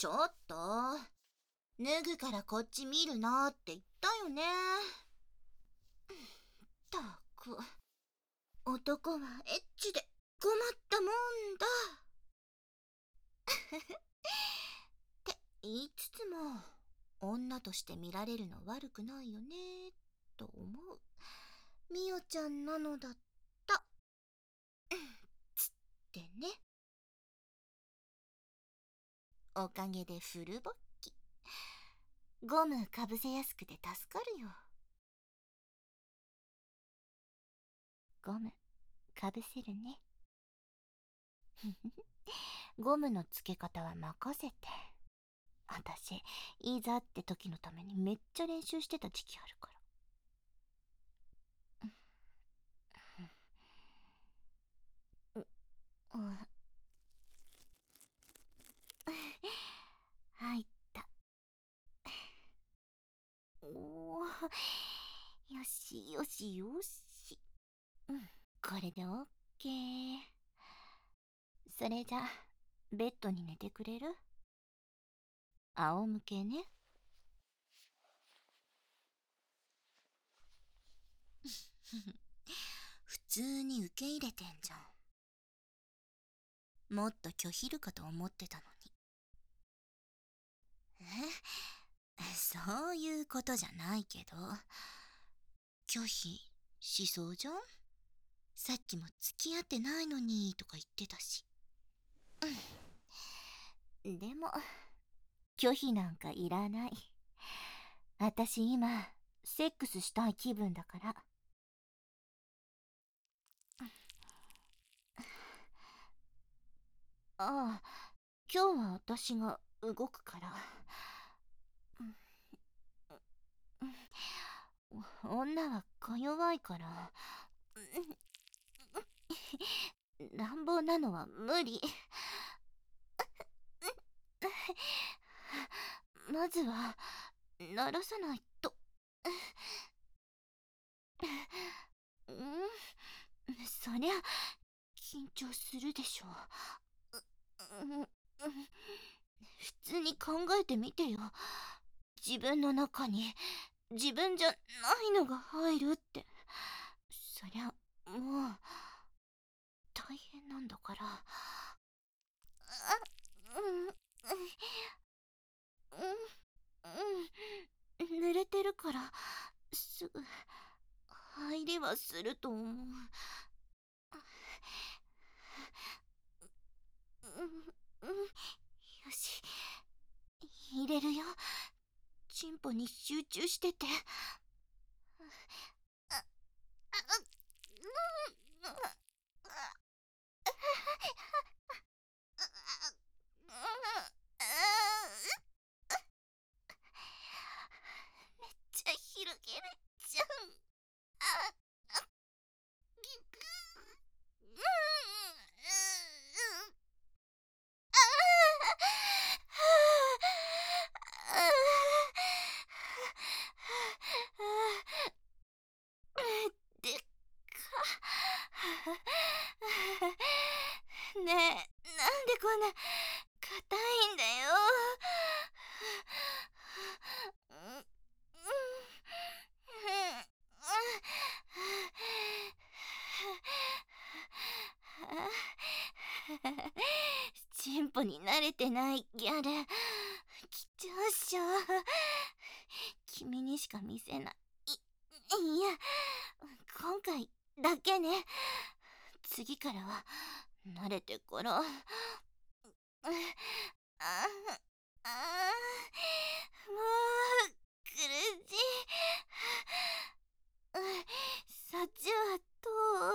ちょっと、脱ぐからこっち見るなって言ったよね。ったく、男はエッチで困ったもんだ。って言いつつも、女として見られるの悪くないよね、と思う。みおちゃんなのだった。つってね。おかげでフル勃起。ゴムかぶせやすくて助かるよ。ゴムかぶせるね。ゴムの付け方は任せて。私、いざって時のためにめっちゃ練習してた時期あるから。入った。おー、よしよしよし。これでオッケー。それじゃ、ベッドに寝てくれる？仰向けね。普通に受け入れてんじゃん。もっと拒否るかと思ってたのに。そういうことじゃないけど、拒否しそうじゃん？さっきも付き合ってないのにとか言ってたし。でも、拒否なんかいらない。私今、セックスしたい気分だから。ああ、今日は私が動くから。女はか弱いから。乱暴なのは無理。まずは、鳴らさないと。そりゃ、緊張するでしょ。普通に考えてみてよ。自分の中に自分じゃないのが入るって。そりゃもう大変なんだから。濡れてるからすぐ入りはすると思う。よし、入れるよ。チンポに集中してて。めっちゃ広げるじゃん。でっか。ねえ、なんでこんな硬いんだよ。チンポに慣れてないギャル、貴重っしょ。君にしか見せない。いや、今回だけね。次からは慣れてから。もう苦しい。そっちはど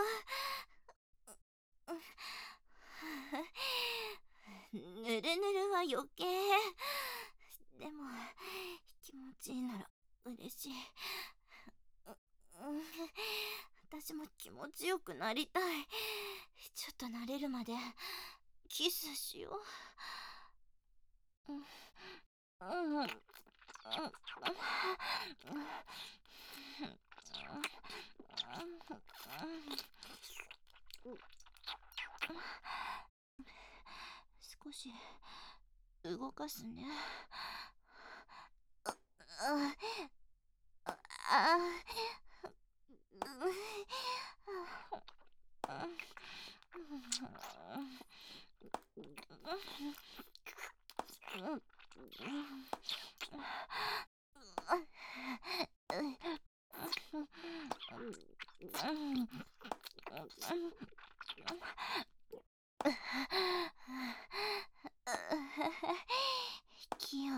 う？ぬるぬるは余計。でも気持ちいいなら嬉しい。私も気持ちよくなりたい。ちょっと慣れるまでキスしよう。少し動かすね。ああ、キヨ、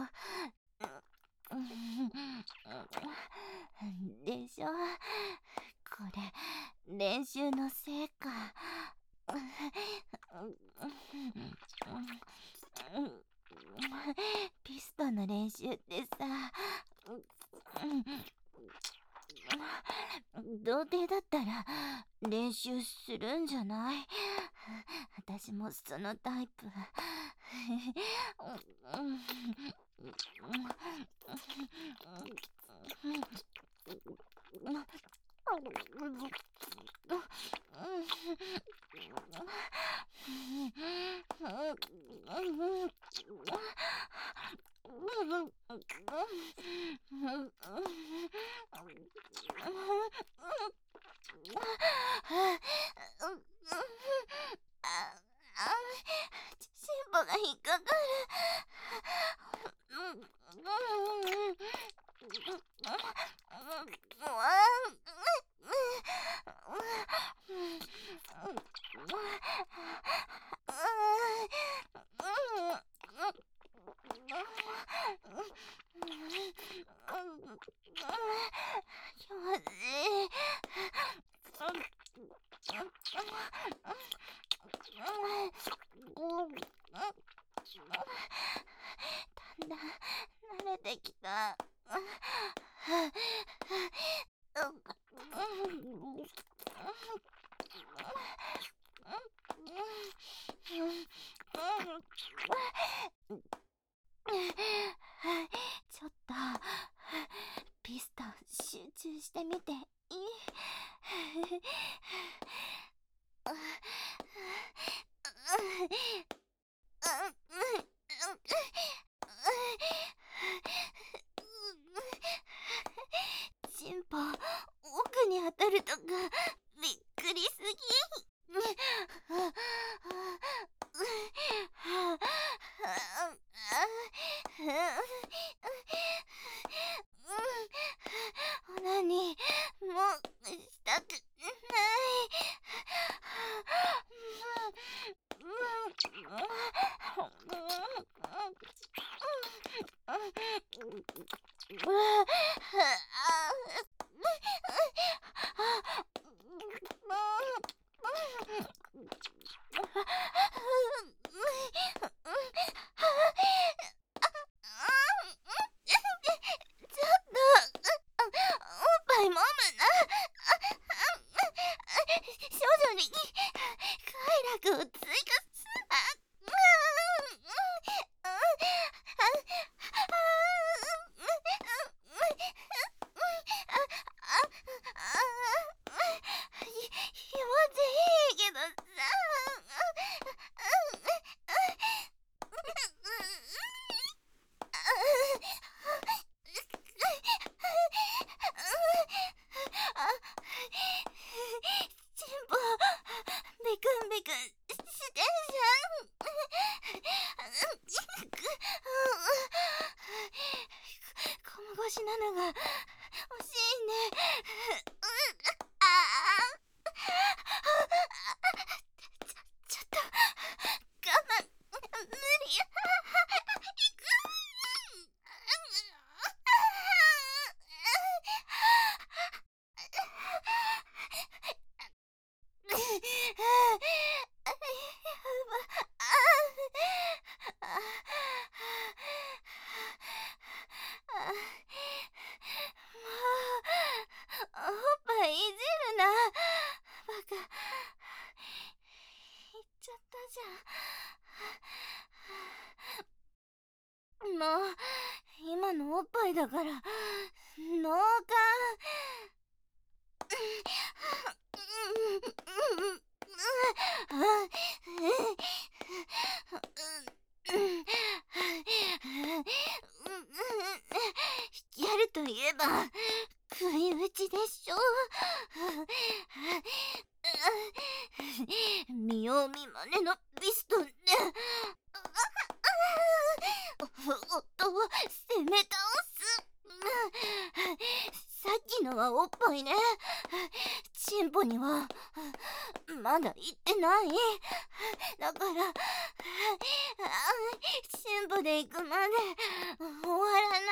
でしょ、これ練習の成果。ピストの練習ってさ、童貞だったら練習するんじゃない？私もそのタイプ。心臓が引っかかる。気持ちいい。だんだん慣れてきた。ちょっとピストン集中してみていい？チンポ奥に当たるとかびっくりすぎ。オナニーもうしたくない。おっぱいもむな。少女に快楽を追加すな。気持ちいいけどさ。チンポビクンビクンしてんじゃん。ゴム越しなのが欲しいね。ちょっと我慢無理。おっぱいいじるな、バカ。言っちゃったじゃん。もう今のおっぱいだから脳幹。 ば食い打ちでしょ。見よう見まねのピストンで夫を攻め倒す。さっきのはおっぱいね。チンポにはまだ行ってない。だからチンポで行くまで終わらない。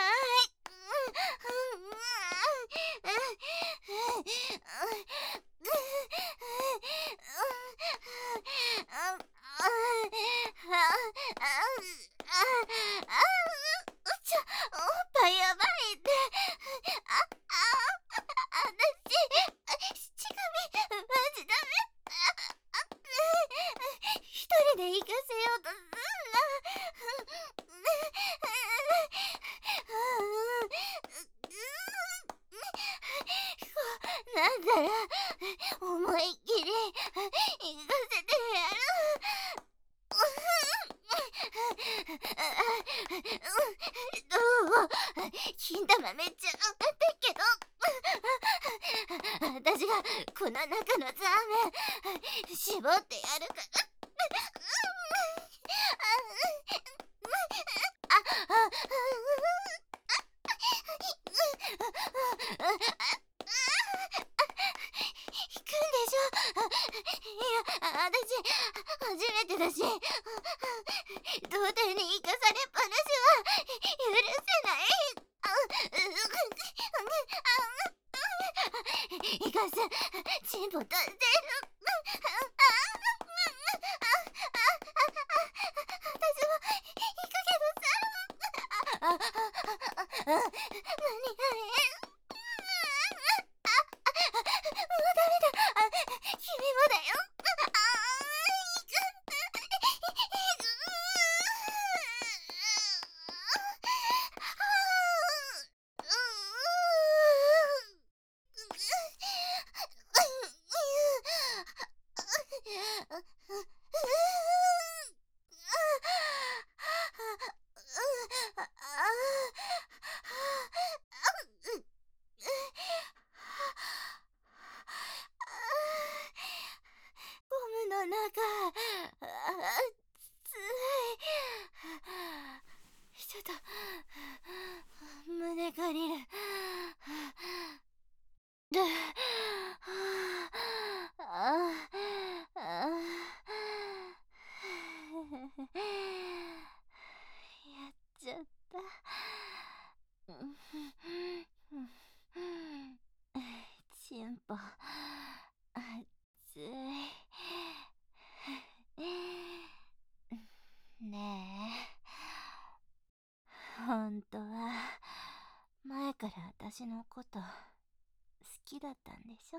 おっぱいやばいって。私、乳首、マジダメ。一人で行かせようとすんな。だから思いっきり行かせてやる。どう？金玉めっちゃ上がってっけど、私がこの中のザーメン絞ってやるから。引くんでしょ。いや、私初めてだし、童貞に生かされっぱなしは許せない。生かすチンポ出せる。私も行くけどさ。何もうダメだ。君もだよ。ゴムの中、つい。ちょっと胸借りる。やっちゃった。チンポ熱い。ねえ、ほんとは前から私のこと好きだったんでしょ。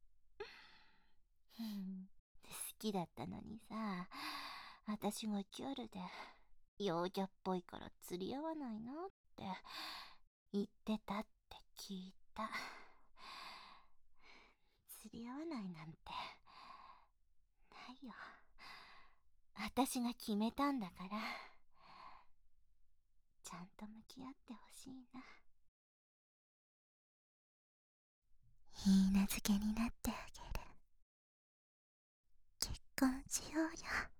好きだったのにさ、私がギャルで陽キャっぽいから釣り合わないなって言ってたって聞いた。釣り合わないなんてないよ。私が決めたんだから、ちゃんと向き合ってほしいな。いいなずけになってあげる。結婚しようよ。